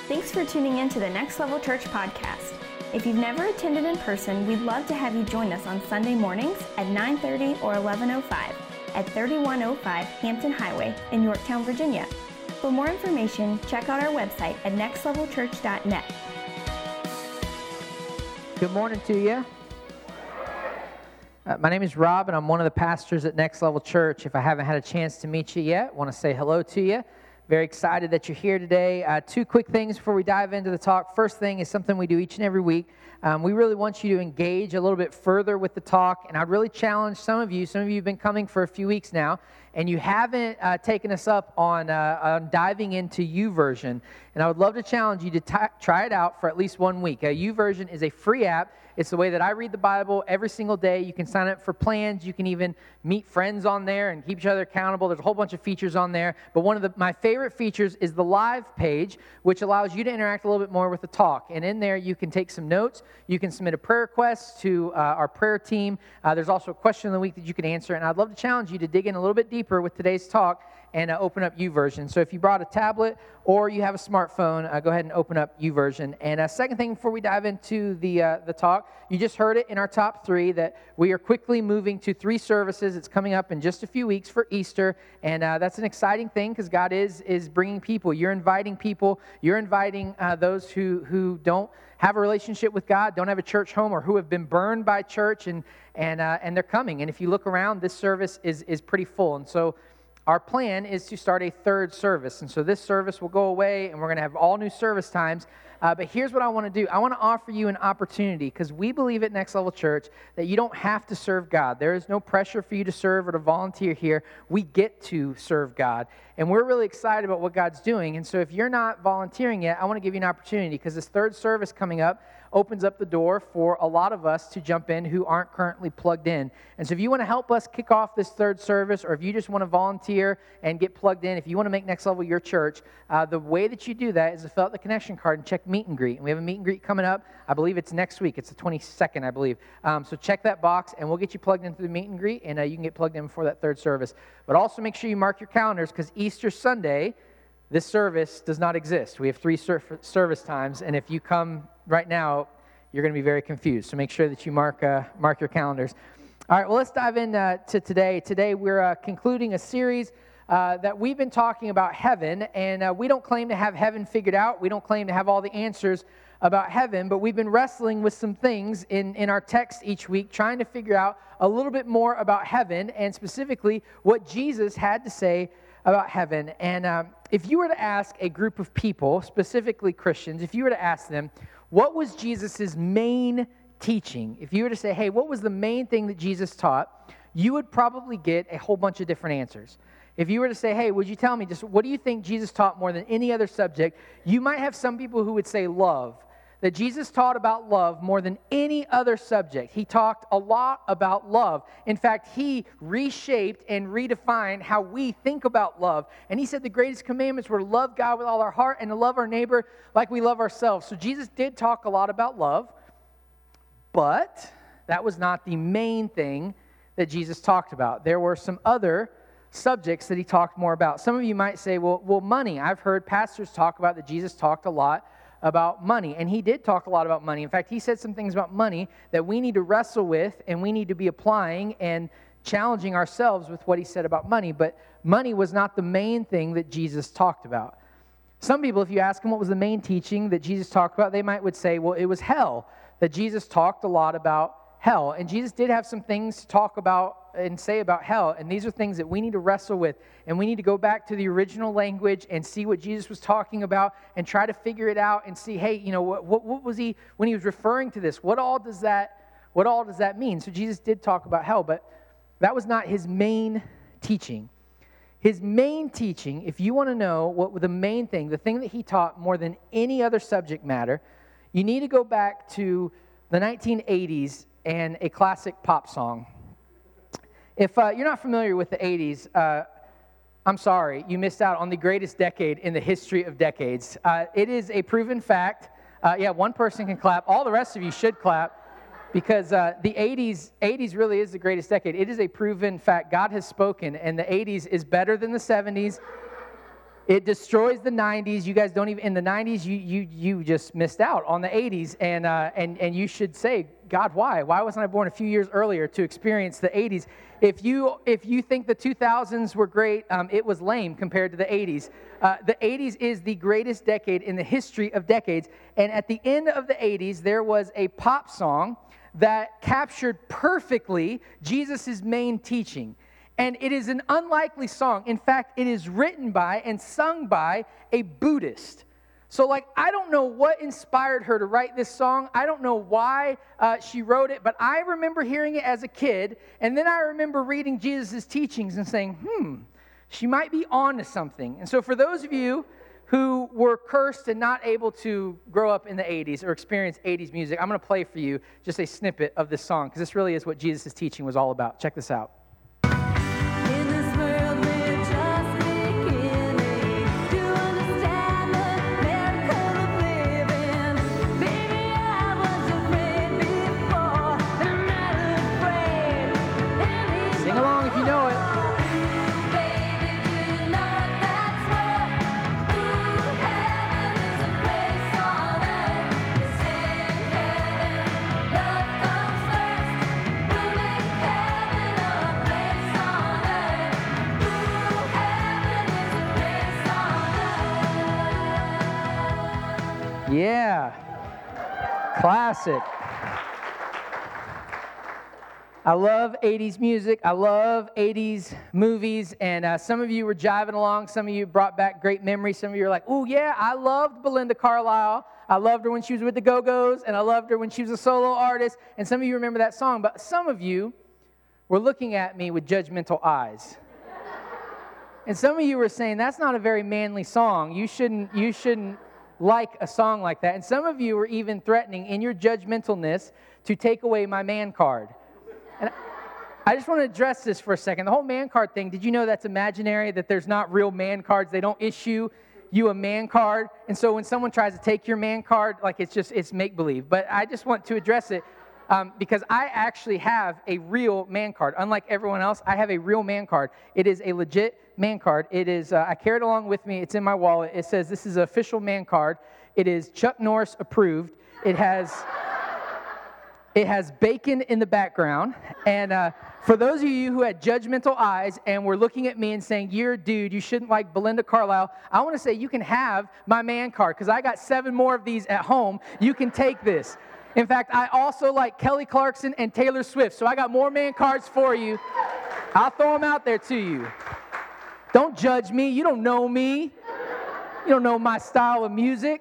Thanks for tuning in to the Next Level Church podcast. If you've never attended in person, we'd love to have you join us on Sunday mornings at 9:30 or 11:05 at 3105 Hampton Highway in Yorktown, Virginia. For more information, check out our website at nextlevelchurch.net. Good morning to you. My name is Rob, and I'm one of the pastors at Next Level Church. If I haven't had a chance to meet you yet, I want to say hello to you. Very excited that you're here today. Two quick things before we dive into the talk. First thing is something we do each and every week. We really want you to engage a little bit further with the talk, and I'd really challenge some of you have been coming for a few weeks now, and you haven't taken us up on diving into YouVersion. And I would love to challenge you to try it out for at least 1 week. YouVersion is a free app. It's the way that I read the Bible every single day. You can sign up for plans. You can even meet friends on there and keep each other accountable. There's a whole bunch of features on there. But one of my favorite features is the live page, which allows you to interact a little bit more with the talk. And in there, you can take some notes. You can submit a prayer request to our prayer team. There's also a question of the week that you can answer. And I'd love to challenge you to dig in a little bit deeper with today's talk and open up YouVersion. So if you brought a tablet or you have a smartphone, go ahead and open up YouVersion. And second thing before we dive into the talk, you just heard it in our top 3 that we are quickly moving to 3 services. It's coming up in just a few weeks for Easter, and that's an exciting thing because God is bringing people. You're inviting people. You're inviting those who don't have a relationship with God, don't have a church home, or who have been burned by church, and they're coming. And if you look around, this service is pretty full. And so our plan is to start a 3rd service. And so this service will go away, and we're going to have all new service times. But here's what I want to do. I want to offer you an opportunity because we believe at Next Level Church that you don't have to serve God. There is no pressure for you to serve or to volunteer here. We get to serve God. And we're really excited about what God's doing. And so if you're not volunteering yet, I want to give you an opportunity because this 3rd service coming up opens up the door for a lot of us to jump in who aren't currently plugged in. And so if you want to help us kick off this 3rd service, or if you just want to volunteer and get plugged in, if you want to make Next Level your church, the way that you do that is to fill out the connection card and check meet and greet. And we have a meet and greet coming up. I believe it's next week. It's the 22nd, I believe. So check that box, and we'll get you plugged into the meet and greet, and you can get plugged in before that 3rd service. But also make sure you mark your calendars because Easter Sunday, this service does not exist. We have 3 service times, and if you come right now, you're going to be very confused. So make sure that you mark your calendars. All right, well, let's dive into today. Today, we're concluding a series that we've been talking about heaven, and we don't claim to have heaven figured out. We don't claim to have all the answers about heaven, but we've been wrestling with some things in our text each week, trying to figure out a little bit more about heaven, and specifically what Jesus had to say about heaven. And if you were to ask a group of people, specifically Christians, if you were to ask them, what was Jesus' main teaching? If you were to say, hey, what was the main thing that Jesus taught? You would probably get a whole bunch of different answers. If you were to say, hey, would you tell me just what do you think Jesus taught more than any other subject? You might have some people who would say love. That Jesus taught about love more than any other subject. He talked a lot about love. In fact, he reshaped and redefined how we think about love. And he said the greatest commandments were to love God with all our heart and to love our neighbor like we love ourselves. So Jesus did talk a lot about love, but that was not the main thing that Jesus talked about. There were some other subjects that he talked more about. Some of you might say, well, money. I've heard pastors talk about that Jesus talked a lot about money, and he did talk a lot about money. In fact, he said some things about money that we need to wrestle with, and we need to be applying and challenging ourselves with what he said about money, but money was not the main thing that Jesus talked about. Some people, if you ask them what was the main teaching that Jesus talked about, they would say, well, it was hell, that Jesus talked a lot about hell, and Jesus did have some things to talk about and say about hell, and these are things that we need to wrestle with, and we need to go back to the original language and see what Jesus was talking about and try to figure it out and see, hey, what was he, when he was referring to this, what all does that mean? So Jesus did talk about hell, but that was not his main teaching. His main teaching, if you want to know what the main thing, the thing that he taught more than any other subject matter, you need to go back to the 1980s and a classic pop song. If you're not familiar with the 80s, I'm sorry, you missed out on the greatest decade in the history of decades. It is a proven fact. One person can clap. All the rest of you should clap because the 80s really is the greatest decade. It is a proven fact. God has spoken, and the 80s is better than the 70s. It destroys the 90s. You guys don't even, in the 90s, you just missed out on the 80s. And you should say, God, why? Why wasn't I born a few years earlier to experience the 80s? If you think the 2000s were great, it was lame compared to the 80s. The 80s is the greatest decade in the history of decades. And at the end of the 80s, there was a pop song that captured perfectly Jesus' main teaching. And it is an unlikely song. In fact, it is written by and sung by a Buddhist. So, I don't know what inspired her to write this song. I don't know why she wrote it, but I remember hearing it as a kid, and then I remember reading Jesus' teachings and saying, she might be on to something. And so for those of you who were cursed and not able to grow up in the 80s or experience 80s music, I'm going to play for you just a snippet of this song, because this really is what Jesus' teaching was all about. Check this out. Yeah, classic. I love 80s music. I love 80s movies. And some of you were jiving along. Some of you brought back great memories. Some of you are like, oh, yeah, I loved Belinda Carlisle. I loved her when she was with the Go-Go's, and I loved her when she was a solo artist. And some of you remember that song. But some of you were looking at me with judgmental eyes. And some of you were saying, that's not a very manly song. You shouldn't like a song like that. And some of you were even threatening in your judgmentalness to take away my man card. And I just want to address this for a second. The whole man card thing, did you know that's imaginary, that there's not real man cards? They don't issue you a man card. And so when someone tries to take your man card, it's make-believe. But I just want to address it because I actually have a real man card. Unlike everyone else, I have a real man card. It is a legit man card. It is, I carry it along with me. It's in my wallet. It says this is an official man card. It is Chuck Norris approved. It has bacon in the background. And for those of you who had judgmental eyes and were looking at me and saying, you're a dude, you shouldn't like Belinda Carlisle, I want to say you can have my man card because I got 7 more of these at home. You can take this. In fact, I also like Kelly Clarkson and Taylor Swift, so I got more man cards for you. I'll throw them out there to you. Don't judge me. You don't know me. You don't know my style of music.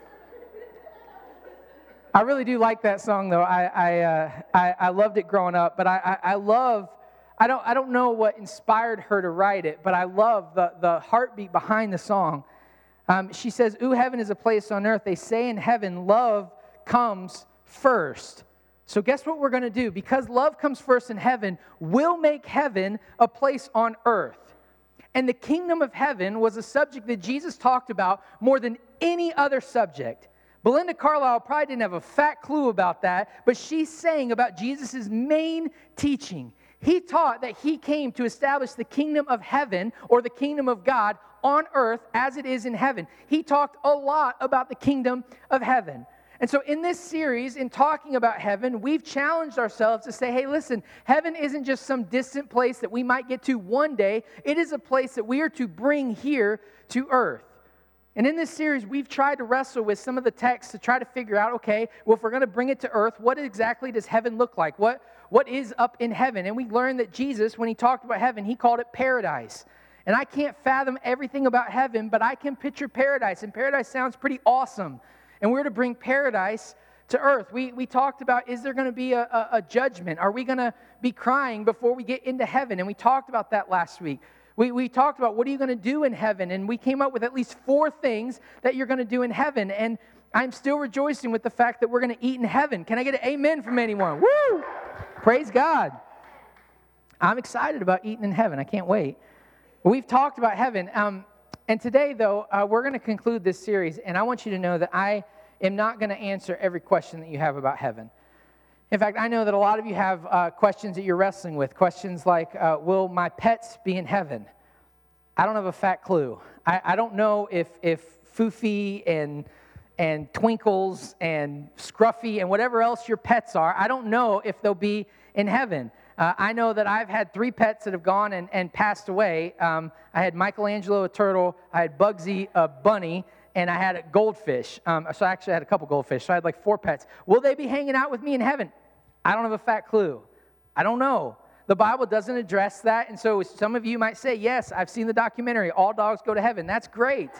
I really do like that song, though. I loved it growing up, but I don't know what inspired her to write it, but I love the heartbeat behind the song. She says, ooh, heaven is a place on earth. They say in heaven, love comes first. So guess what we're going to do? Because love comes first in heaven, we'll make heaven a place on earth. And the kingdom of heaven was a subject that Jesus talked about more than any other subject. Belinda Carlisle probably didn't have a fat clue about that, but she sang about Jesus' main teaching. He taught that he came to establish the kingdom of heaven, or the kingdom of God, on earth as it is in heaven. He talked a lot about the kingdom of heaven. And so in this series, in talking about heaven, we've challenged ourselves to say, hey, listen, heaven isn't just some distant place that we might get to one day. It is a place that we are to bring here to earth. And in this series, we've tried to wrestle with some of the texts to try to figure out, okay, well, if we're going to bring it to earth, what exactly does heaven look like? What is up in heaven? And we learned that Jesus, when he talked about heaven, he called it paradise. And I can't fathom everything about heaven, but I can picture paradise. And paradise sounds pretty awesome. And we're to bring paradise to earth. We talked about, is there going to be a judgment? Are we going to be crying before we get into heaven? And we talked about that last week. We talked about, what are you going to do in heaven? And we came up with at least 4 things that you're going to do in heaven. And I'm still rejoicing with the fact that we're going to eat in heaven. Can I get an amen from anyone? Woo! Praise God. I'm excited about eating in heaven. I can't wait. We've talked about heaven. And today, though, we're going to conclude this series, and I want you to know that I am not going to answer every question that you have about heaven. In fact, I know that a lot of you have questions that you're wrestling with, questions like, will my pets be in heaven? I don't have a fat clue. I don't know if Foofy and Twinkles and Scruffy and whatever else your pets are, I don't know if they'll be in heaven. I know that I've had 3 pets that have gone and passed away. I had Michelangelo, a turtle, I had Bugsy, a bunny, and I had a goldfish. So actually I had a couple goldfish, so I had like 4 pets. Will they be hanging out with me in heaven? I don't have a fat clue. I don't know. The Bible doesn't address that, and so some of you might say, yes, I've seen the documentary, All Dogs Go to Heaven. That's great.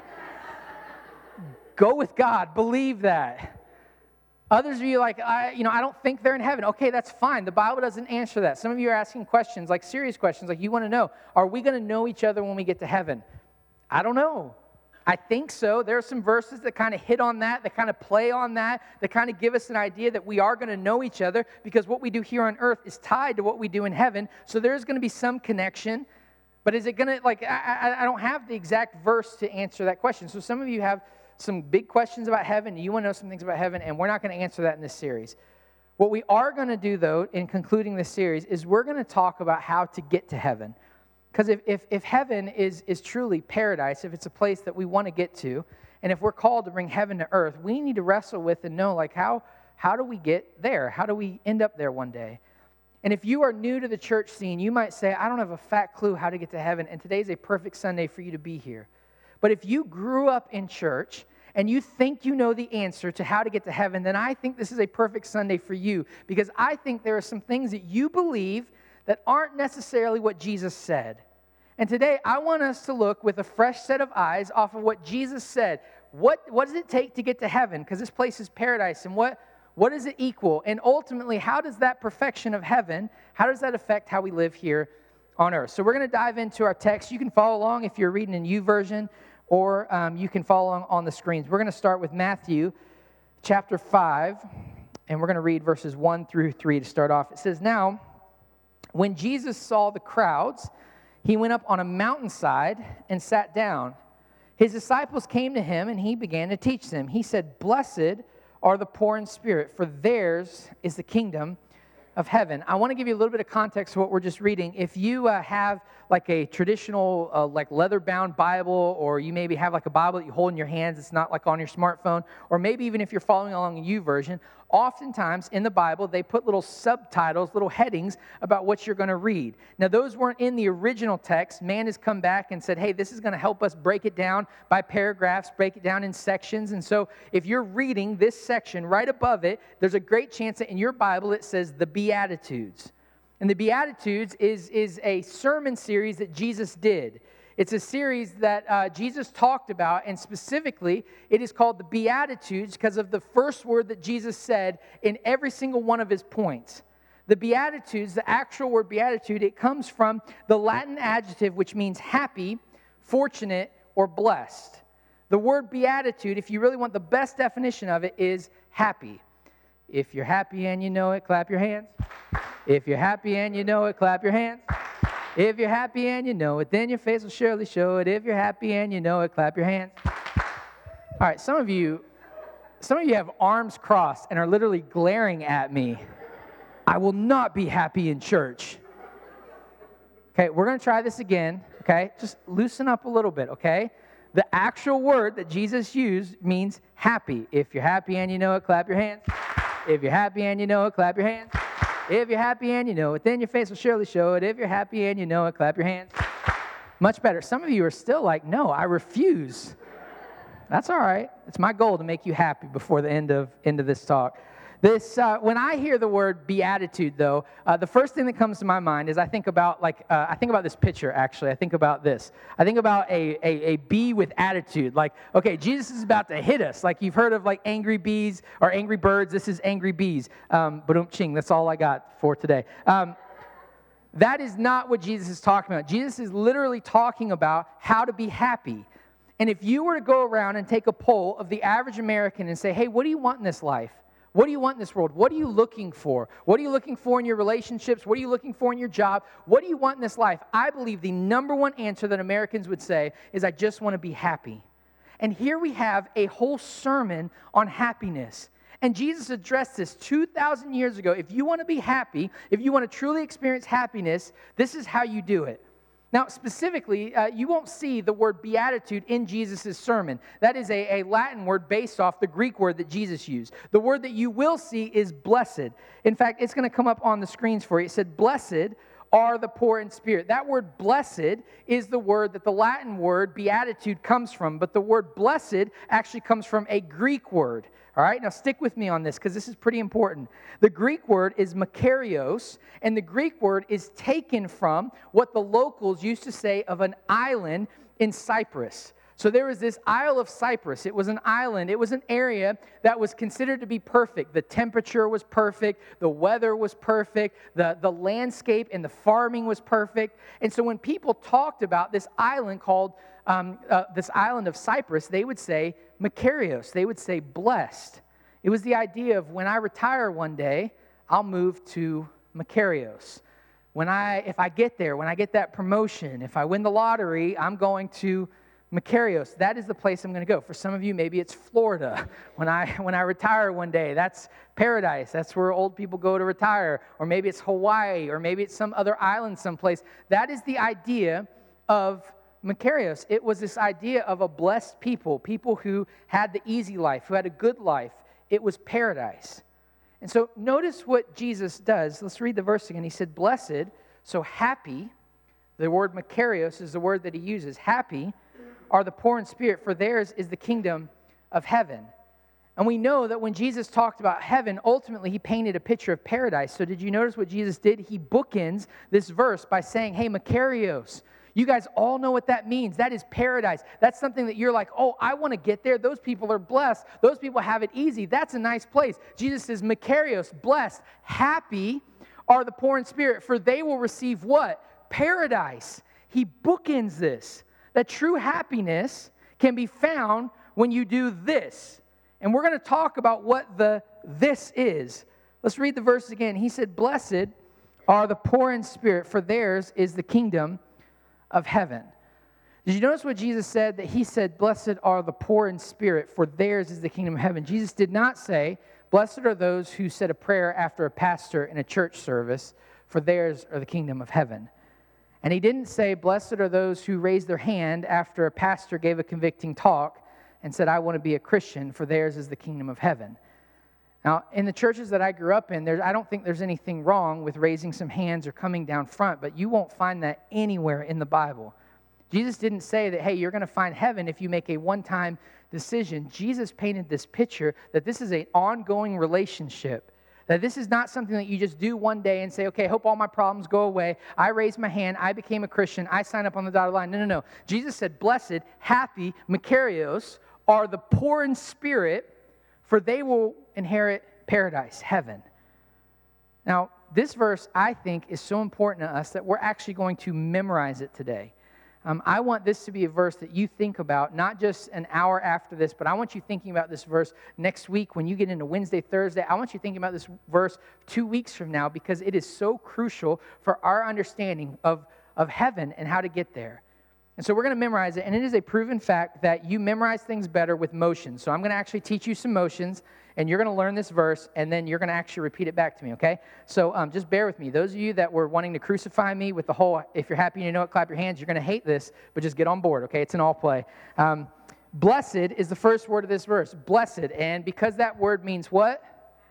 Go with God. Believe that. Others of you are like, I don't think they're in heaven. Okay, that's fine. The Bible doesn't answer that. Some of you are asking questions, like serious questions, like you want to know, are we going to know each other when we get to heaven? I don't know. I think so. There are some verses that kind of hit on that kind of play on that kind of give us an idea that we are going to know each other because what we do here on earth is tied to what we do in heaven. So there's going to be some connection. But is it going to, I don't have the exact verse to answer that question. So some of you have some big questions about heaven, you want to know some things about heaven, and we're not going to answer that in this series. What we are going to do, though, in concluding this series, is we're going to talk about how to get to heaven. Because if heaven is truly paradise, if it's a place that we want to get to, and if we're called to bring heaven to earth, we need to wrestle with and know, how do we get there? How do we end up there one day? And if you are new to the church scene, you might say, I don't have a fat clue how to get to heaven, and today's a perfect Sunday for you to be here. But if you grew up in church and you think you know the answer to how to get to heaven, then I think this is a perfect Sunday for you, because I think there are some things that you believe that aren't necessarily what Jesus said. And today, I want us to look with a fresh set of eyes off of what Jesus said. What does it take to get to heaven? Because this place is paradise, and what does it equal? And ultimately, how does that perfection of heaven, how does that affect how we live here on earth? So we're going to dive into our text. You can follow along if you're reading in YouVersion, or you can follow along on the screens. We're going to start with Matthew chapter 5, and we're going to read verses 1 through 3 to start off. It says, Now, when Jesus saw the crowds, he went up on a mountainside and sat down. His disciples came to him, and he began to teach them. He said, Blessed are the poor in spirit, for theirs is the kingdom of heaven. I want to give you a little bit of context to what we're just reading. If you have like a traditional leather-bound Bible, or you maybe have like a Bible that you hold in your hands, it's not like on your smartphone, or maybe even if you're following along in YouVersion, oftentimes in the Bible they put little subtitles, little headings about what you're going to read. Now those weren't in the original text. Man has come back and said, hey, this is going to help us break it down by paragraphs, break it down in sections. And so if you're reading this section, right above it, there's a great chance that in your Bible it says the Beatitudes. And the Beatitudes is a sermon series that Jesus did. It's a series that Jesus talked about, and specifically, it is called the Beatitudes because of the first word that Jesus said in every single one of his points. The Beatitudes, the actual word beatitude, it comes from the Latin adjective which means happy, fortunate, or blessed. The word beatitude, if you really want the best definition of it, is happy. If you're happy and you know it, clap your hands. If you're happy and you know it, clap your hands. If you're happy and you know it, then your face will surely show it. If you're happy and you know it, clap your hands. All right, some of you have arms crossed and are literally glaring at me. I will not be happy in church. Okay, we're going to try this again, okay? Just loosen up a little bit, okay? The actual word that Jesus used means happy. If you're happy and you know it, clap your hands. If you're happy and you know it, clap your hands. If you're happy and you know it, then your face will surely show it. If you're happy and you know it, clap your hands. Much better. Some of you are still like, no, I refuse. That's all right. It's my goal to make you happy before the end of this talk. When I hear the word beatitude, though, the first thing that comes to my mind is I think about this picture. Actually, I think about this. I think about a bee with attitude. Like, okay, Jesus is about to hit us. Like you've heard of like angry bees or angry birds. This is angry bees. Ba-dum-ching. That's all I got for today. That is not what Jesus is talking about. Jesus is literally talking about how to be happy. And if you were to go around and take a poll of the average American and say, hey, what do you want in this life? What do you want in this world? What are you looking for? What are you looking for in your relationships? What are you looking for in your job? What do you want in this life? I believe the number one answer that Americans would say is, I just want to be happy. And here we have a whole sermon on happiness. And Jesus addressed this 2,000 years ago. If you want to be happy, if you want to truly experience happiness, this is how you do it. Now, specifically, you won't see the word beatitude in Jesus' sermon. That is a Latin word based off the Greek word that Jesus used. The word that you will see is blessed. In fact, it's going to come up on the screens for you. It said, blessed are the poor in spirit. That word blessed is the word that the Latin word beatitude comes from, but the word blessed actually comes from a Greek word. All right, now stick with me on this because this is pretty important. The Greek word is makarios, and the Greek word is taken from what the locals used to say of an island in Cyprus. So there was this Isle of Cyprus. It was an island. It was an area that was considered to be perfect. The temperature was perfect. The weather was perfect. The landscape and the farming was perfect. And so when people talked about this island called this island of Cyprus, they would say makarios. They would say blessed. It was the idea of when I retire one day, I'll move to makarios. If I get there, when I get that promotion, if I win the lottery, I'm going to makarios. That is the place I'm going to go. For some of you, maybe it's Florida. When I retire one day, that's paradise. That's where old people go to retire. Or maybe it's Hawaii, or maybe it's some other island someplace. That is the idea of makarios. It was this idea of a blessed people who had the easy life, who had a good life. It was paradise. And so notice what Jesus does. Let's read the verse again. He said, blessed, so happy. The word makarios is the word that he uses. Happy are the poor in spirit, for theirs is the kingdom of heaven. And we know that when Jesus talked about heaven, ultimately he painted a picture of paradise. So did you notice what Jesus did? He bookends this verse by saying, hey, makarios, you guys all know what that means. That is paradise. That's something that you're like, oh, I want to get there. Those people are blessed. Those people have it easy. That's a nice place. Jesus says, makarios, blessed, happy are the poor in spirit, for they will receive what? Paradise. He bookends this. That true happiness can be found when you do this. And we're going to talk about what this is. Let's read the verse again. He said, blessed are the poor in spirit, for theirs is the kingdom of heaven. Did you notice what Jesus said? That he said, blessed are the poor in spirit, for theirs is the kingdom of heaven. Jesus did not say, blessed are those who said a prayer after a pastor in a church service, for theirs are the kingdom of heaven. And he didn't say, blessed are those who raised their hand after a pastor gave a convicting talk and said, I want to be a Christian, for theirs is the kingdom of heaven. Now, in the churches that I grew up in, I don't think there's anything wrong with raising some hands or coming down front, but you won't find that anywhere in the Bible. Jesus didn't say that, hey, you're going to find heaven if you make a one-time decision. Jesus painted this picture that this is an ongoing relationship. That this is not something that you just do one day and say, okay, I hope all my problems go away. I raised my hand. I became a Christian. I signed up on the dotted line. No. Jesus said, blessed, happy, makarios are the poor in spirit, for they will inherit paradise, heaven. Now, this verse, I think, is so important to us that we're actually going to memorize it today. I want this to be a verse that you think about, not just an hour after this, but I want you thinking about this verse next week when you get into Wednesday, Thursday. I want you thinking about this verse 2 weeks from now because it is so crucial for our understanding of heaven and how to get there. And so we're going to memorize it, and it is a proven fact that you memorize things better with motions. So I'm going to actually teach you some motions, and you're going to learn this verse, and then you're going to actually repeat it back to me, okay? So just bear with me. Those of you that were wanting to crucify me with the whole, if you're happy and you know it, clap your hands, you're going to hate this, but just get on board, okay? It's an all play. Blessed is the first word of this verse, blessed, and because that word means what?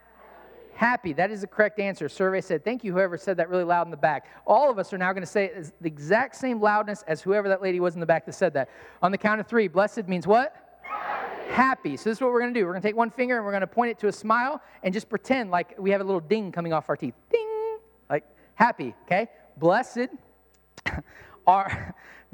Happy. That is the correct answer. Survey said, thank you, whoever said that really loud in the back. All of us are now going to say the exact same loudness as whoever that lady was in the back that said that. On the count of three, blessed means what? Happy. So this is what we're going to do. We're going to take one finger and we're going to point it to a smile and just pretend like we have a little ding coming off our teeth. Ding! Like happy, okay? Blessed are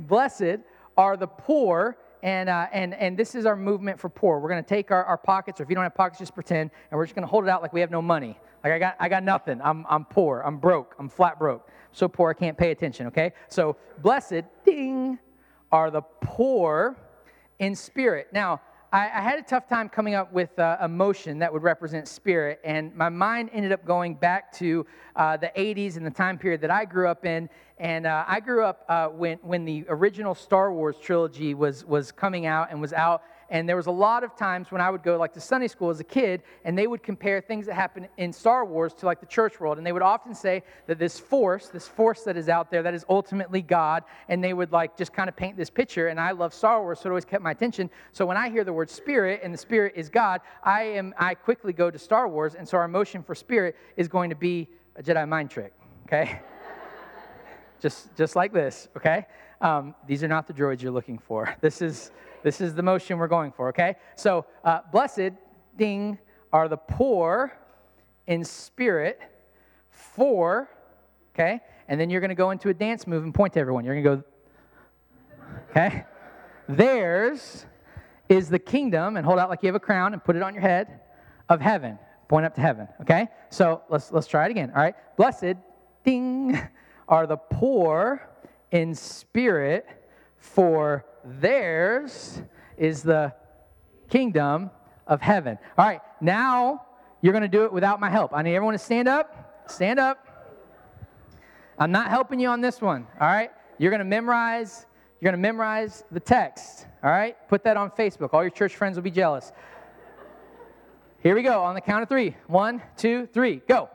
the poor. And this is our movement for poor. We're going to take our pockets, or if you don't have pockets, just pretend, and we're just going to hold it out like we have no money. Like I got nothing. I'm poor. I'm broke. I'm flat broke. So poor I can't pay attention, okay? So blessed, ding, are the poor in spirit. Now, I had a tough time coming up with a motion that would represent spirit, and my mind ended up going back to the 80s and the time period that I grew up in. And I grew up when the original Star Wars trilogy was coming out and was out, And there was a lot of times when I would go like to Sunday school as a kid, and they would compare things that happen in Star Wars to like the church world. And they would often say that this force that is out there, that is ultimately God. And they would like just kind of paint this picture. And I love Star Wars, so it always kept my attention. So when I hear the word spirit and the spirit is God, I quickly go to Star Wars. And so our motion for spirit is going to be a Jedi mind trick, okay? just like this, okay? These are not the droids you're looking for. This is the motion we're going for, okay? So, blessed, ding, are the poor in spirit for, okay? And then you're going to go into a dance move and point to everyone. You're going to go, okay? Theirs is the kingdom, and hold out like you have a crown and put it on your head, of heaven. Point up to heaven, okay? So, let's try it again, all right? Blessed, ding, are the poor in spirit, for theirs is the kingdom of heaven. All right, now you're going to do it without my help. I need everyone to stand up. Stand up. I'm not helping you on this one, all right? You're going to memorize the text, all right? Put that on Facebook. All your church friends will be jealous. Here we go, on the count of 3. 1, 2, 3, go.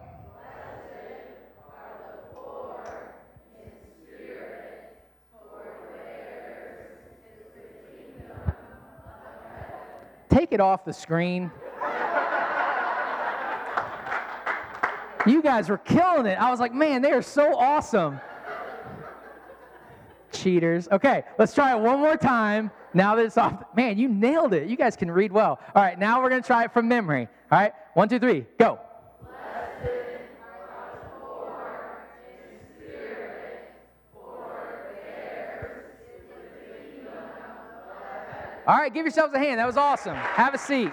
Take it off the screen. You guys were killing it. I was like, man, they are so awesome. Cheaters. Okay, let's try it one more time. Now that it's off. Man, you nailed it. You guys can read well. All right, now we're going to try it from memory. All right, 1, 2, 3, go. All right, give yourselves a hand. That was awesome. Have a seat.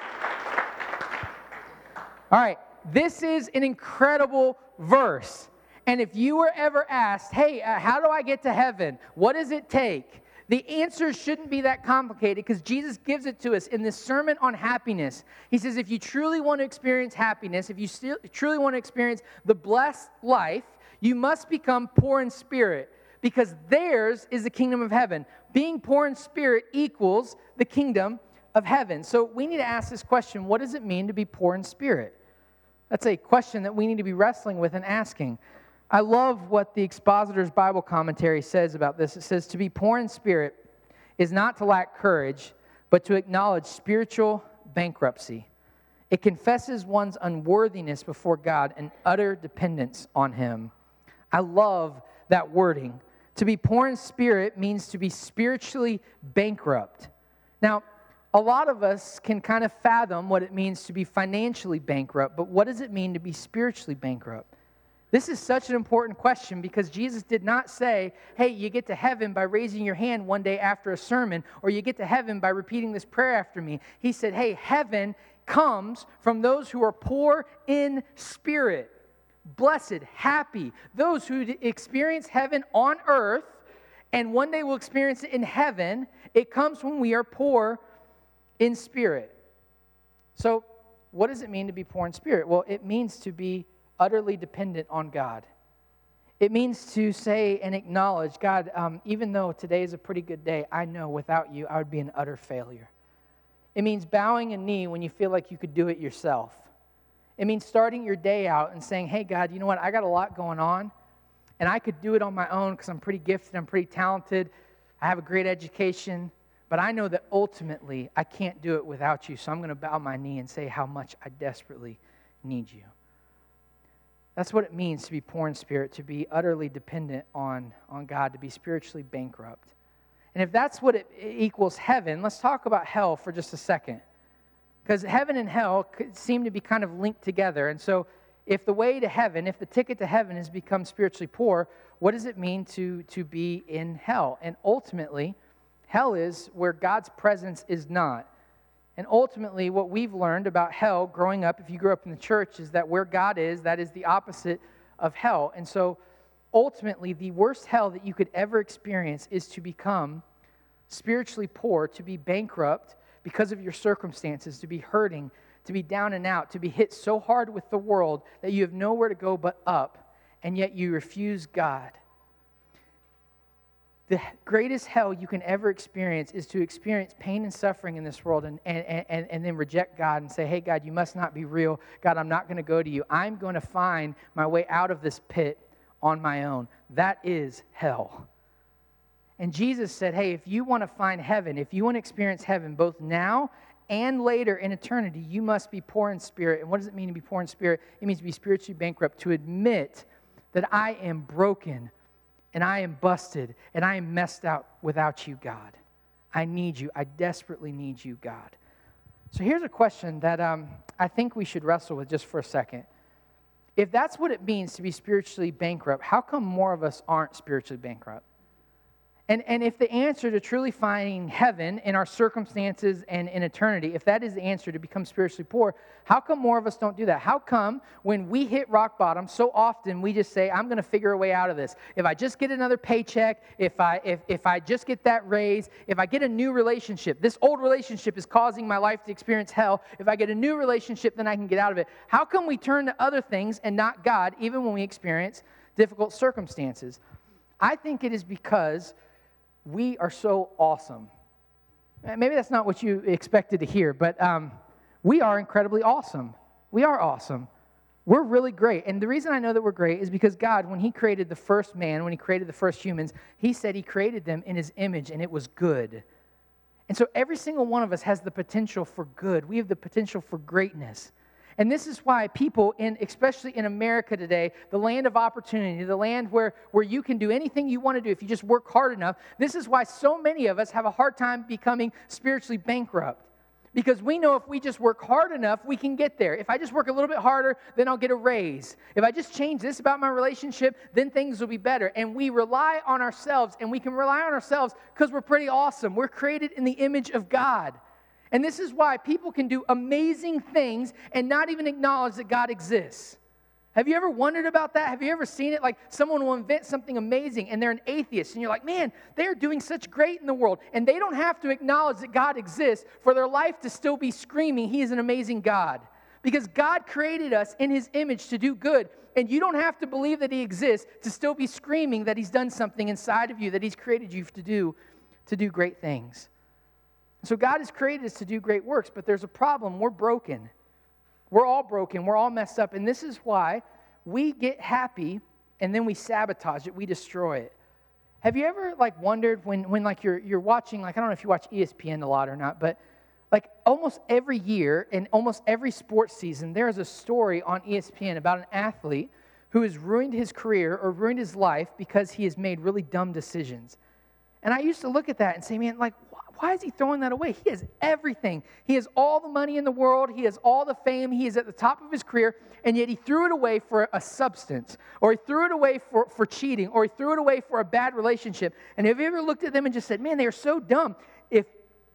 All right, this is an incredible verse. And if you were ever asked, hey, how do I get to heaven? What does it take? The answer shouldn't be that complicated because Jesus gives it to us in this sermon on happiness. He says, if you truly want to experience happiness, if you truly want to experience the blessed life, you must become poor in spirit, because theirs is the kingdom of heaven. Being poor in spirit equals the kingdom of heaven. So we need to ask this question, what does it mean to be poor in spirit? That's a question that we need to be wrestling with and asking. I love what the Expositor's Bible Commentary says about this. It says, to be poor in spirit is not to lack courage, but to acknowledge spiritual bankruptcy. It confesses one's unworthiness before God and utter dependence on Him. I love that wording. To be poor in spirit means to be spiritually bankrupt. Now, a lot of us can kind of fathom what it means to be financially bankrupt, but what does it mean to be spiritually bankrupt? This is such an important question because Jesus did not say, hey, you get to heaven by raising your hand one day after a sermon, or you get to heaven by repeating this prayer after me. He said, hey, heaven comes from those who are poor in spirit. Blessed, happy, those who experience heaven on earth and one day will experience it in heaven. It comes when we are poor in spirit. So what does it mean to be poor in spirit? Well, it means to be utterly dependent on God. It means to say and acknowledge, God, even though today is a pretty good day, I know without you I would be an utter failure. It means bowing a knee when you feel like you could do it yourself. It means starting your day out and saying, hey, God, you know what? I got a lot going on, and I could do it on my own because I'm pretty gifted, I'm pretty talented, I have a great education, but I know that ultimately I can't do it without you, so I'm going to bow my knee and say how much I desperately need you. That's what it means to be poor in spirit, to be utterly dependent on God, to be spiritually bankrupt. And if that's what it equals heaven, let's talk about hell for just a second. Because heaven and hell seem to be kind of linked together. And so if the way to heaven, if the ticket to heaven has become spiritually poor, what does it mean to be in hell? And ultimately, hell is where God's presence is not. And ultimately, what we've learned about hell growing up, if you grew up in the church, is that where God is, that is the opposite of hell. And so ultimately, the worst hell that you could ever experience is to become spiritually poor, to be bankrupt, because of your circumstances, to be hurting, to be down and out, to be hit so hard with the world that you have nowhere to go but up, and yet you refuse God. the greatest hell you can ever experience is to experience pain and suffering in this world and then reject God and say, hey, God, you must not be real. God, I'm not going to go to you. I'm going to find my way out of this pit on my own. That is hell. And Jesus said, hey, if you want to find heaven, if you want to experience heaven both now and later in eternity, you must be poor in spirit. And what does it mean to be poor in spirit? It means to be spiritually bankrupt, to admit that I am broken and I am busted, and I am messed out without you, God. I need you. I desperately need you, God. So here's a question that I think we should wrestle with just for a second. If that's what it means to be spiritually bankrupt, how come more of us aren't spiritually bankrupt? And if the answer to truly finding heaven in our circumstances and in eternity, if that is the answer to become spiritually poor, how come more of us don't do that? How come when we hit rock bottom, so often we just say, I'm going to figure a way out of this. If I just get another paycheck, if I just get that raise, if I get a new relationship, this old relationship is causing my life to experience hell. If I get a new relationship, then I can get out of it. How come we turn to other things and not God, even when we experience difficult circumstances? I think it is because we are so awesome. Maybe that's not what you expected to hear, but we are incredibly awesome. We are awesome. We're really great. And the reason I know that we're great is because God, when he created the first man, when he created the first humans, he said he created them in his image, and it was good. And so every single one of us has the potential for good. We have the potential for greatness. And this is why people, especially in America today, the land of opportunity, the land where you can do anything you want to do if you just work hard enough, this is why so many of us have a hard time becoming spiritually bankrupt. Because we know if we just work hard enough, we can get there. If I just work a little bit harder, then I'll get a raise. If I just change this about my relationship, then things will be better. And we rely on ourselves, and we can rely on ourselves because we're pretty awesome. We're created in the image of God. And this is why people can do amazing things and not even acknowledge that God exists. Have you ever wondered about that? Have you ever seen it? Like someone will invent something amazing and they're an atheist and you're like, man, they're doing such great in the world. And they don't have to acknowledge that God exists for their life to still be screaming, he is an amazing God. Because God created us in his image to do good. And you don't have to believe that he exists to still be screaming that he's done something inside of you, that he's created you to do great things. So God has created us to do great works, but there's a problem. We're broken. We're all broken. We're all messed up. And this is why we get happy and then we sabotage it. We destroy it. Have you ever wondered when you're watching, I don't know if you watch ESPN a lot or not, but almost every year and almost every sports season, there is a story on ESPN about an athlete who has ruined his career or ruined his life because he has made really dumb decisions. And I used to look at that and say, man, why is he throwing that away? He has everything. He has all the money in the world. He has all the fame. He is at the top of his career, and yet he threw it away for a substance, or he threw it away for cheating, or he threw it away for a bad relationship. And have you ever looked at them and just said, man, they are so dumb. If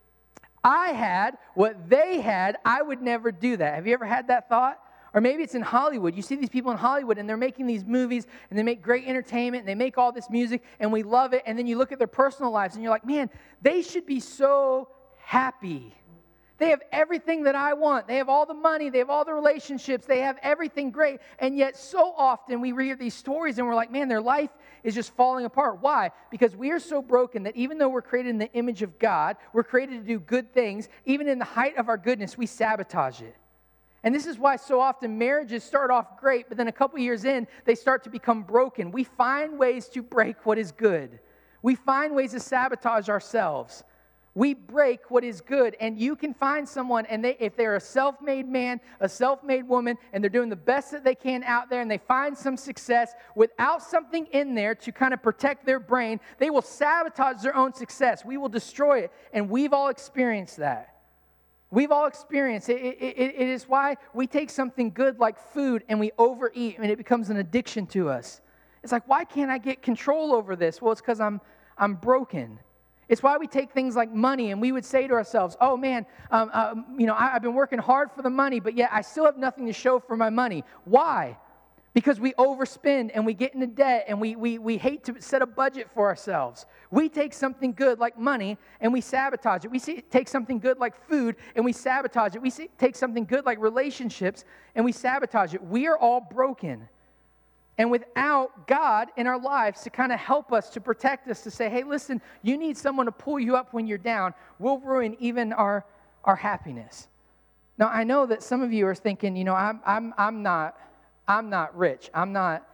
I had what they had, I would never do that. Have you ever had that thought? Or maybe it's in Hollywood. You see these people in Hollywood, and they're making these movies, and they make great entertainment, and they make all this music, and we love it. And then you look at their personal lives, and you're like, man, they should be so happy. They have everything that I want. They have all the money. They have all the relationships. They have everything great. And yet so often we read these stories, and we're like, man, their life is just falling apart. Why? Because we are so broken that even though we're created in the image of God, we're created to do good things, even in the height of our goodness, we sabotage it. And this is why so often marriages start off great, but then a couple years in, they start to become broken. We find ways to break what is good. We find ways to sabotage ourselves. We break what is good, and you can find someone, and if they're a self-made man, a self-made woman, and they're doing the best that they can out there, and they find some success, without something in there to kind of protect their brain, they will sabotage their own success. We will destroy it, and we've all experienced that. We've all experienced it. It is why we take something good like food and we overeat and it becomes an addiction to us. It's like, why can't I get control over this? Well, it's because I'm broken. It's why we take things like money and we would say to ourselves, oh man, I've been working hard for the money, but yet I still have nothing to show for my money. Why? Because we overspend and we get into debt and we hate to set a budget for ourselves. We take something good like money and we sabotage it. We take something good like food and we sabotage it. We take something good like relationships and we sabotage it. We are all broken. And without God in our lives to kind of help us, to protect us, to say, hey, listen, you need someone to pull you up when you're down, we'll ruin even our happiness. Now, I know that some of you are thinking, I'm not rich. I'm not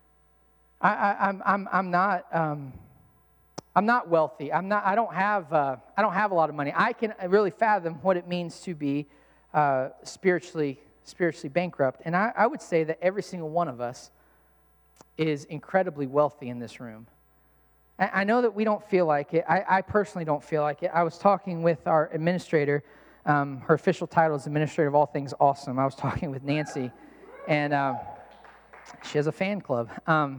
wealthy. I don't have a lot of money. I can really fathom what it means to be spiritually bankrupt. And I would say that every single one of us is incredibly wealthy in this room. I know that we don't feel like it. I personally don't feel like it. I was talking with our administrator. Her official title is Administrator of All Things Awesome. I was talking with Nancy, and she has a fan club.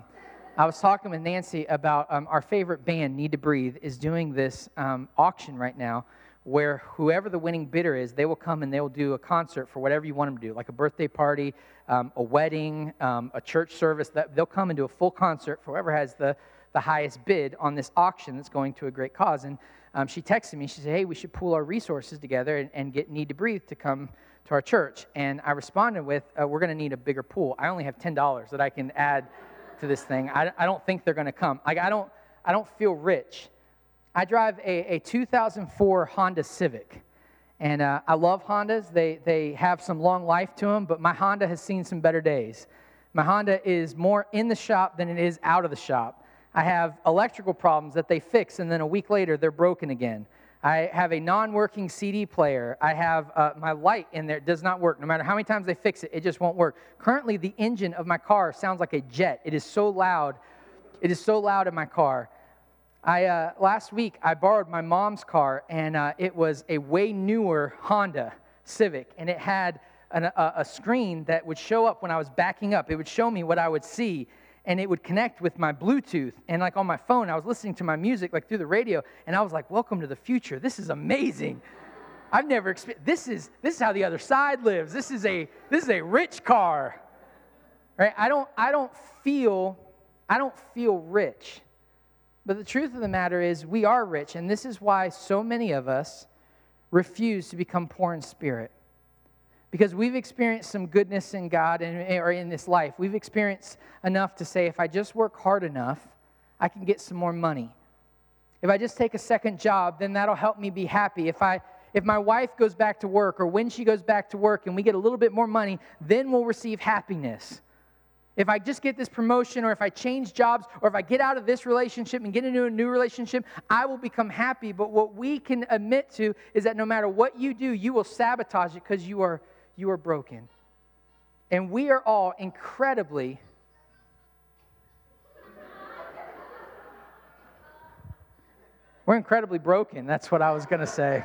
I was talking with Nancy about our favorite band, Need to Breathe, is doing this auction right now where whoever the winning bidder is, they will come and they will do a concert for whatever you want them to do, like a birthday party, a wedding, a church service. They'll come and do a full concert for whoever has the highest bid on this auction that's going to a great cause. And she texted me. She said, hey, we should pool our resources together and get Need to Breathe to come to our church. And I responded with, we're going to need a bigger pool. I only have $10 that I can add to this thing. I don't think they're going to come. Like, I don't feel rich. I drive a 2004 Honda Civic, and I love Hondas. They have some long life to them, but my Honda has seen some better days. My Honda is more in the shop than it is out of the shop. I have electrical problems that they fix, and then a week later, they're broken again. I have a non-working CD player. I have my light in there. It does not work. No matter how many times they fix it, it just won't work. Currently, the engine of my car sounds like a jet. It is so loud. It is so loud in my car. Last week, I borrowed my mom's car, and it was a way newer Honda Civic, and it had a screen that would show up when I was backing up. It would show me what I would see, and it would connect with my Bluetooth. And like on my phone, I was listening to my music like through the radio, and I was like, welcome to the future. This is amazing. I've never experienced, this is how the other side lives. This is a rich car. Right? I don't feel rich. But the truth of the matter is we are rich, and this is why so many of us refuse to become poor in spirit. Because we've experienced some goodness in God or in this life. We've experienced enough to say, if I just work hard enough, I can get some more money. If I just take a second job, then that'll help me be happy. If my wife goes back to work, or when she goes back to work and we get a little bit more money, then we'll receive happiness. If I just get this promotion, or if I change jobs, or if I get out of this relationship and get into a new relationship, I will become happy. But what we can admit to is that no matter what you do, you will sabotage it because you are broken. And we are all incredibly broken. That's what I was going to say.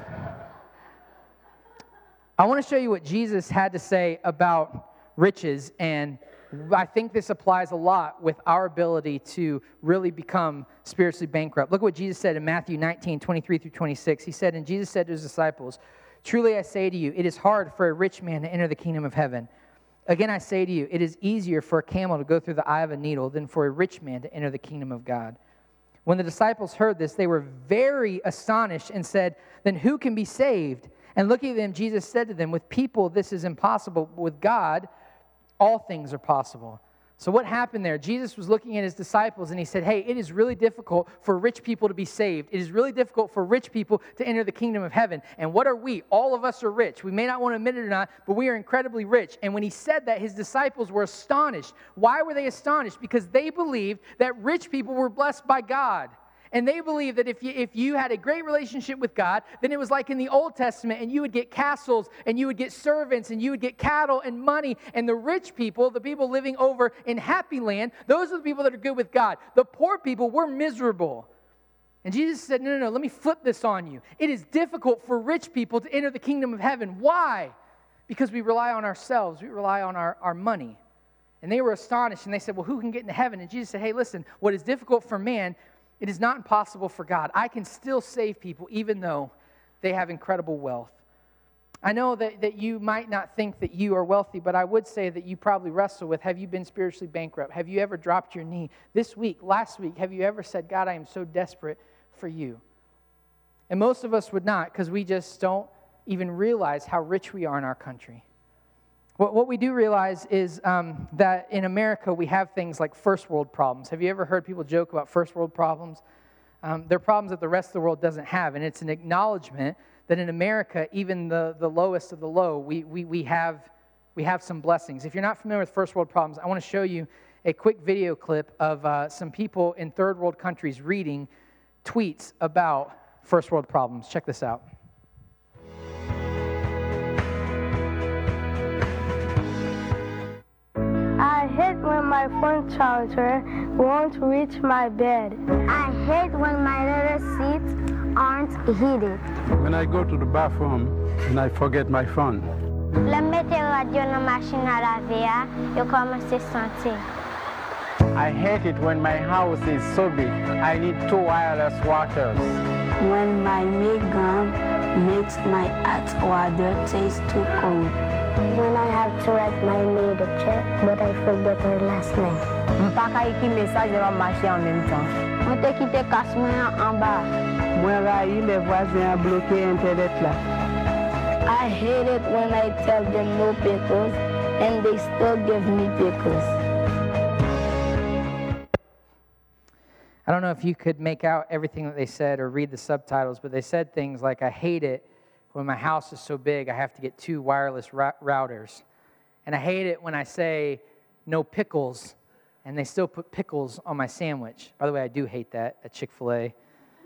I want to show you what Jesus had to say about riches, and I think this applies a lot with our ability to really become spiritually bankrupt. Look what Jesus said in Matthew 19, 23 through 26. He said, and Jesus said to his disciples, truly I say to you, it is hard for a rich man to enter the kingdom of heaven. Again, I say to you, it is easier for a camel to go through the eye of a needle than for a rich man to enter the kingdom of God. When the disciples heard this, they were very astonished and said, then who can be saved? And looking at them, Jesus said to them, with people this is impossible, but with God all things are possible. So what happened there? Jesus was looking at his disciples and he said, hey, it is really difficult for rich people to be saved. It is really difficult for rich people to enter the kingdom of heaven. And what are we? All of us are rich. We may not want to admit it or not, but we are incredibly rich. And when he said that, his disciples were astonished. Why were they astonished? Because they believed that rich people were blessed by God. And they believed that if you had a great relationship with God, then it was like in the Old Testament, and you would get castles, and you would get servants, and you would get cattle and money. And the rich people, the people living over in happy land, those are the people that are good with God. The poor people were miserable. And Jesus said, no, let me flip this on you. It is difficult for rich people to enter the kingdom of heaven. Why? Because we rely on ourselves. We rely on our money. And they were astonished, and they said, well, who can get into heaven? And Jesus said, hey, listen, what is difficult for man, it is not impossible for God. I can still save people even though they have incredible wealth. I know that you might not think that you are wealthy, but I would say that you probably wrestle with, have you been spiritually bankrupt? Have you ever dropped your knee? This week, last week, have you ever said, God, I am so desperate for you? And most of us would not, because we just don't even realize how rich we are in our country. What we do realize is that in America we have things like first world problems. Have you ever heard people joke about first world problems? They're problems that the rest of the world doesn't have, and it's an acknowledgement that in America, even the lowest of the low, we have some blessings. If you're not familiar with first world problems, I want to show you a quick video clip of some people in third world countries reading tweets about first world problems. Check this out. I hate when my phone charger won't reach my bed. I hate when my leather seats aren't heated. When I go to the bathroom and I forget my phone. Le mette radio dans machine à laver, yo commence sentir. I hate it when my house is so big. I need 2 wireless waters. When my milk gun makes my hot water taste too cold. When I have to write my maid a check, but I forget her last name. Pas qu'à écrire message devant marcher en même temps. On te quitté casse-moi en bas. Moi, raï, les voisins bloqué Internet là. I hate it when I tell them no pickles, and they still give me pickles. I don't know if you could make out everything that they said or read the subtitles, but they said things like, I hate it when my house is so big I have to get 2 wireless routers. And I hate it when I say no pickles and they still put pickles on my sandwich. By the way, I do hate that at Chick-fil-A.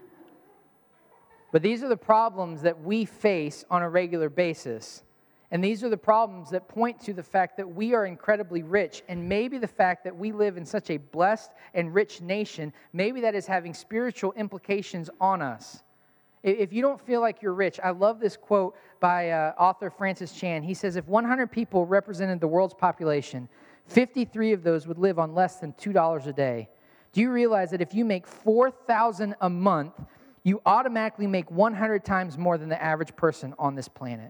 But these are the problems that we face on a regular basis. And these are the problems that point to the fact that we are incredibly rich, and maybe the fact that we live in such a blessed and rich nation, maybe that is having spiritual implications on us. If you don't feel like you're rich, I love this quote by author Francis Chan. He says, if 100 people represented the world's population, 53 of those would live on less than $2 a day. Do you realize that if you make $4,000 a month, you automatically make 100 times more than the average person on this planet?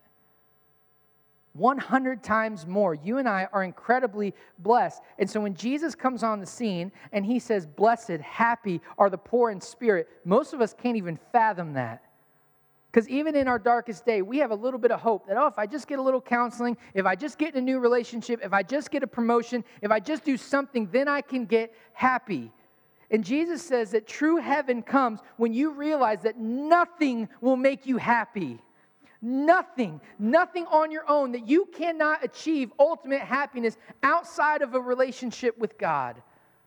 100 times more. You and I are incredibly blessed. And so when Jesus comes on the scene and he says, blessed, happy are the poor in spirit, most of us can't even fathom that. Because even in our darkest day, we have a little bit of hope that, if I just get a little counseling, if I just get in a new relationship, if I just get a promotion, if I just do something, then I can get happy. And Jesus says that true heaven comes when you realize that nothing will make you happy. Nothing on your own, that you cannot achieve ultimate happiness outside of a relationship with God.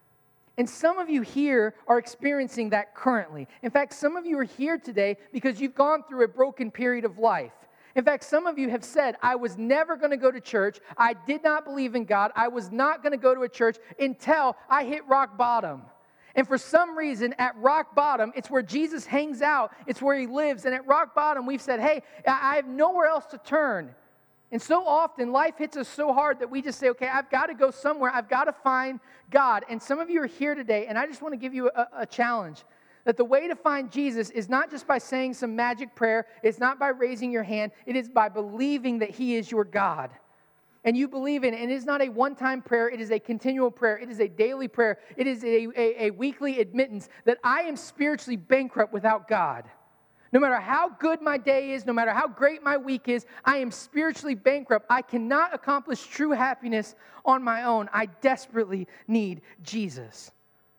And some of you here are experiencing that currently. In fact, some of you are here today because you've gone through a broken period of life. In fact, some of you have said, I was never going to go to church. I did not believe in God. I was not going to go to a church until I hit rock bottom. And for some reason, at rock bottom, it's where Jesus hangs out. It's where he lives. And at rock bottom, we've said, hey, I have nowhere else to turn. And so often, life hits us so hard that we just say, okay, I've got to go somewhere. I've got to find God. And some of you are here today, and I just want to give you a challenge. That the way to find Jesus is not just by saying some magic prayer. It's not by raising your hand. It is by believing that he is your God. And you believe in it. And it is not a one-time prayer. It is a continual prayer. It is a daily prayer. It is a weekly admittance that I am spiritually bankrupt without God. No matter how good my day is, no matter how great my week is, I am spiritually bankrupt. I cannot accomplish true happiness on my own. I desperately need Jesus.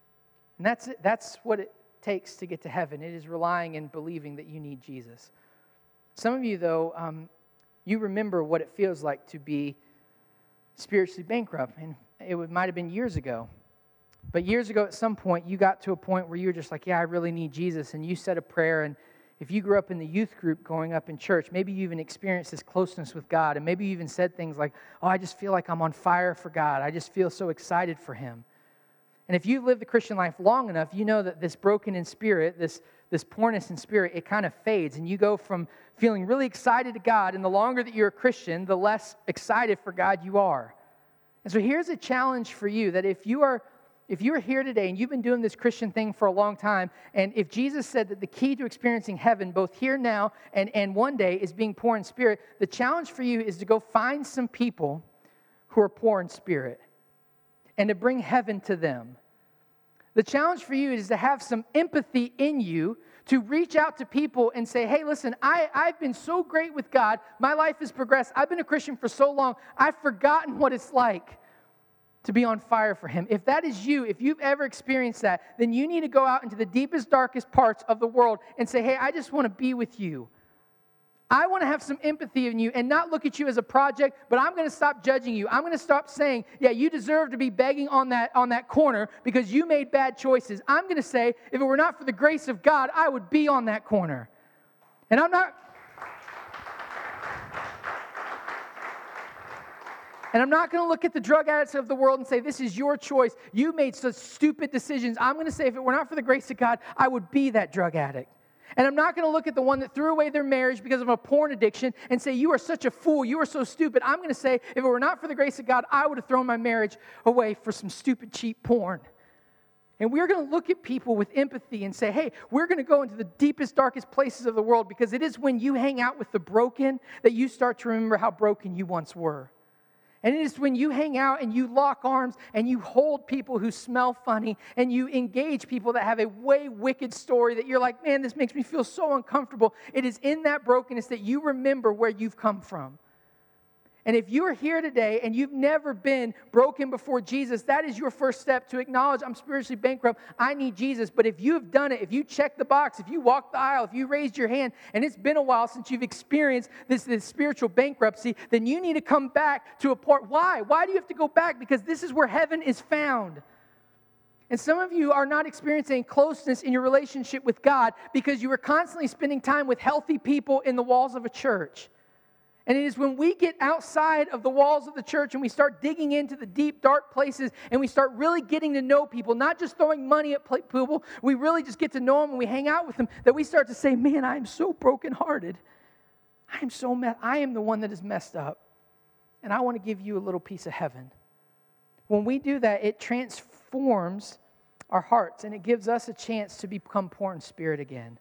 And that's it. That's what it takes to get to heaven. It is relying and believing that you need Jesus. Some of you, though, you remember what it feels like to be spiritually bankrupt, and it might have been years ago. But years ago, at some point, you got to a point where you were just like, yeah, I really need Jesus, and you said a prayer, and if you grew up in the youth group growing up in church, maybe you even experienced this closeness with God, and maybe you even said things like, oh, I just feel like I'm on fire for God. I just feel so excited for him. And if you've lived the Christian life long enough, you know that this broken in spirit, this poorness in spirit, it kind of fades, and you go from feeling really excited to God, and the longer that you're a Christian, the less excited for God you are. And so here's a challenge for you, that if you are here today and you've been doing this Christian thing for a long time, and if Jesus said that the key to experiencing heaven, both here now and one day, is being poor in spirit, the challenge for you is to go find some people who are poor in spirit and to bring heaven to them. The challenge for you is to have some empathy in you to reach out to people and say, hey, listen, I've been so great with God. My life has progressed. I've been a Christian for so long. I've forgotten what it's like to be on fire for Him. If that is you, if you've ever experienced that, then you need to go out into the deepest, darkest parts of the world and say, hey, I just want to be with you. I want to have some empathy in you and not look at you as a project, but I'm going to stop judging you. I'm going to stop saying, yeah, you deserve to be begging on that corner because you made bad choices. I'm going to say, if it were not for the grace of God, I would be on that corner. And I'm not going to look at the drug addicts of the world and say, this is your choice. You made such stupid decisions. I'm going to say, if it were not for the grace of God, I would be that drug addict. And I'm not going to look at the one that threw away their marriage because of a porn addiction and say, you are such a fool, you are so stupid. I'm going to say, if it were not for the grace of God, I would have thrown my marriage away for some stupid, cheap porn. And we're going to look at people with empathy and say, hey, we're going to go into the deepest, darkest places of the world because it is when you hang out with the broken that you start to remember how broken you once were. And it is when you hang out and you lock arms and you hold people who smell funny and you engage people that have a way wicked story that you're like, man, this makes me feel so uncomfortable. It is in that brokenness that you remember where you've come from. And if you are here today and you've never been broken before Jesus, that is your first step to acknowledge, I'm spiritually bankrupt, I need Jesus. But if you have done it, if you checked the box, if you walked the aisle, if you raised your hand, and it's been a while since you've experienced this spiritual bankruptcy, then you need to come back to a part. Why? Why do you have to go back? Because this is where heaven is found. And some of you are not experiencing closeness in your relationship with God because you are constantly spending time with healthy people in the walls of a church. And it is when we get outside of the walls of the church and we start digging into the deep, dark places and we start really getting to know people, not just throwing money at people, we really just get to know them and we hang out with them, that we start to say, man, I am so brokenhearted. I am the one that is messed up. And I want to give you a little piece of heaven. When we do that, it transforms our hearts and it gives us a chance to become poor in spirit again.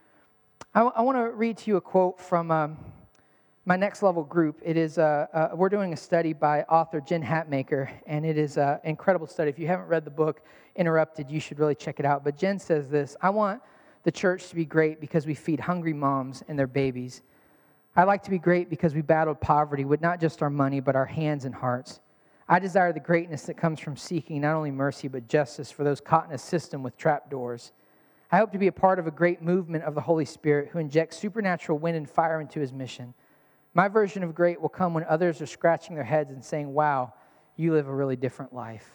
I want to read to you a quote from my Next Level group. It is we're doing a study by author Jen Hatmaker, and it is an incredible study. If you haven't read the book Interrupted, you should really check it out. But Jen says this: I want the church to be great because we feed hungry moms and their babies. I like to be great because we battled poverty with not just our money, but our hands and hearts. I desire the greatness that comes from seeking not only mercy, but justice for those caught in a system with trapdoors. I hope to be a part of a great movement of the Holy Spirit who injects supernatural wind and fire into His mission. My version of great will come when others are scratching their heads and saying, wow, you live a really different life.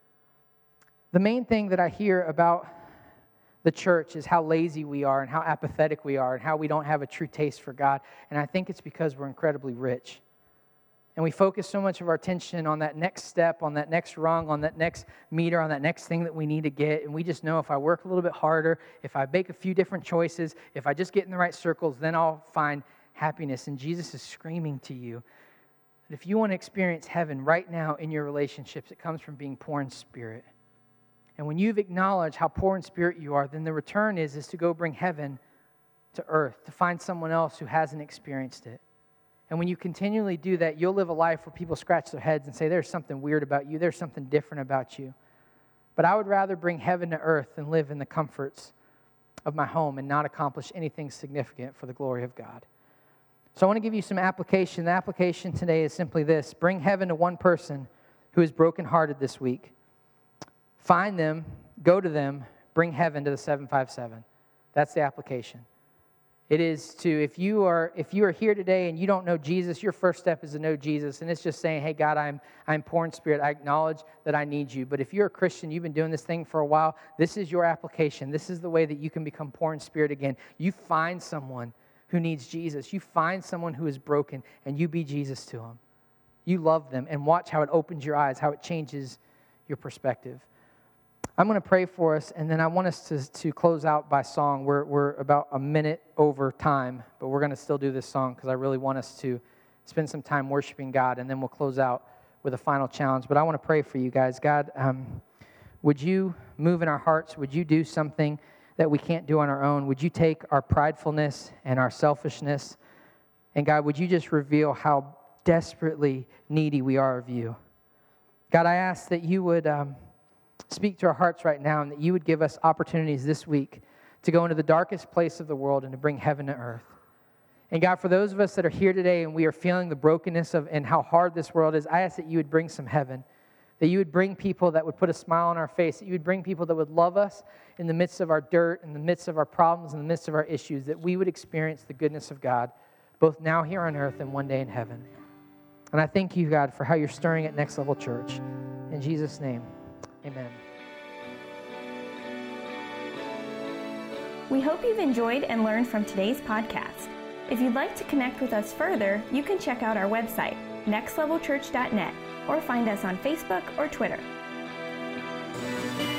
The main thing that I hear about the church is how lazy we are and how apathetic we are and how we don't have a true taste for God. And I think it's because we're incredibly rich. And we focus so much of our attention on that next step, on that next rung, on that next meter, on that next thing that we need to get. And we just know if I work a little bit harder, if I make a few different choices, if I just get in the right circles, then I'll find happiness. And Jesus is screaming to you that if you want to experience heaven right now in your relationships, it comes from being poor in spirit. And when you've acknowledged how poor in spirit you are, then the return is to go bring heaven to earth, to find someone else who hasn't experienced it. And when you continually do that, you'll live a life where people scratch their heads and say, there's something weird about you, there's something different about you. But I would rather bring heaven to earth than live in the comforts of my home and not accomplish anything significant for the glory of God. So I want to give you some application. The application today is simply this: bring heaven to one person who is brokenhearted this week. Find them, go to them, bring heaven to the 757. That's the application. It is to, if you are here today and you don't know Jesus, your first step is to know Jesus. And it's just saying, hey, God, I'm poor in spirit. I acknowledge that I need you. But if you're a Christian, you've been doing this thing for a while, this is your application. This is the way that you can become poor in spirit again. You find someone who needs Jesus. You find someone who is broken, and you be Jesus to them. You love them, and watch how it opens your eyes, how it changes your perspective. I'm going to pray for us, and then I want us to close out by song. We're about a minute over time, but we're going to still do this song because I really want us to spend some time worshiping God, and then we'll close out with a final challenge. But I want to pray for you guys. God, would you move in our hearts? Would you do something that we can't do on our own? Would you take our pridefulness and our selfishness, and God, would you just reveal how desperately needy we are of you? God, I ask that you would speak to our hearts right now, and that you would give us opportunities this week to go into the darkest place of the world and to bring heaven to earth. And God, for those of us that are here today and we are feeling the brokenness of and how hard this world is, I ask that you would bring some heaven, that you would bring people that would put a smile on our face, that you would bring people that would love us in the midst of our dirt, in the midst of our problems, in the midst of our issues, that we would experience the goodness of God, both now here on earth and one day in heaven. And I thank you, God, for how you're stirring at Next Level Church. In Jesus' name, amen. We hope you've enjoyed and learned from today's podcast. If you'd like to connect with us further, you can check out our website, nextlevelchurch.net, or find us on Facebook or Twitter.